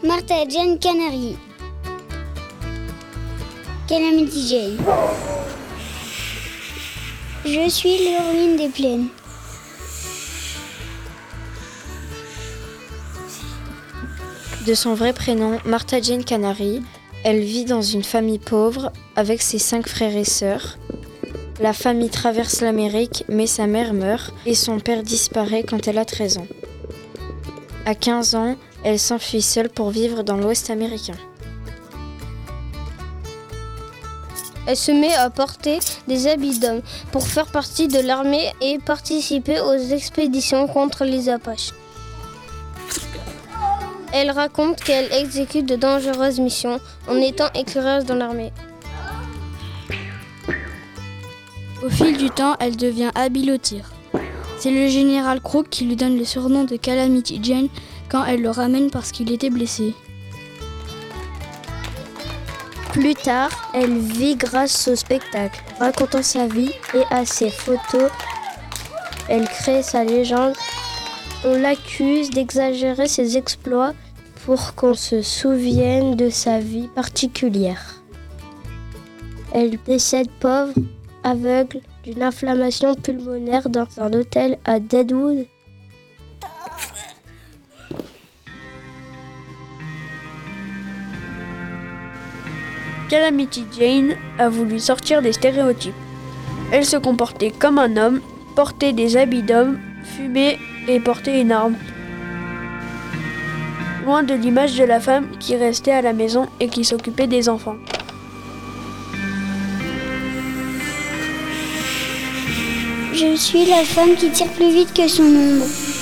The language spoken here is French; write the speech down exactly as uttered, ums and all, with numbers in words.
Martha Jane Canary. Calamity Jane. Je suis l'héroïne des plaines. De son vrai prénom, Martha Jane Canary, elle vit dans une famille pauvre avec ses cinq frères et sœurs. La famille traverse l'Amérique, mais sa mère meurt et son père disparaît quand elle a treize ans. À quinze ans, elle s'enfuit seule pour vivre dans l'Ouest américain. Elle se met à porter des habits d'homme pour faire partie de l'armée et participer aux expéditions contre les Apaches. Elle raconte qu'elle exécute de dangereuses missions en étant éclaireur dans l'armée. Au fil du temps, elle devient habile au tir. C'est le général Crook qui lui donne le surnom de Calamity Jane quand elle le ramène parce qu'il était blessé. Plus tard, elle vit grâce au spectacle. Racontant sa vie et à ses photos, elle crée sa légende. On l'accuse d'exagérer ses exploits pour qu'on se souvienne de sa vie particulière. Elle décède pauvre, aveugle, d'une inflammation pulmonaire dans un hôtel à Deadwood. Calamity Jane a voulu sortir des stéréotypes. Elle se comportait comme un homme, portait des habits d'homme, fumait et portait une arme. Loin de l'image de la femme qui restait à la maison et qui s'occupait des enfants. Je suis la femme qui tire plus vite que son ombre.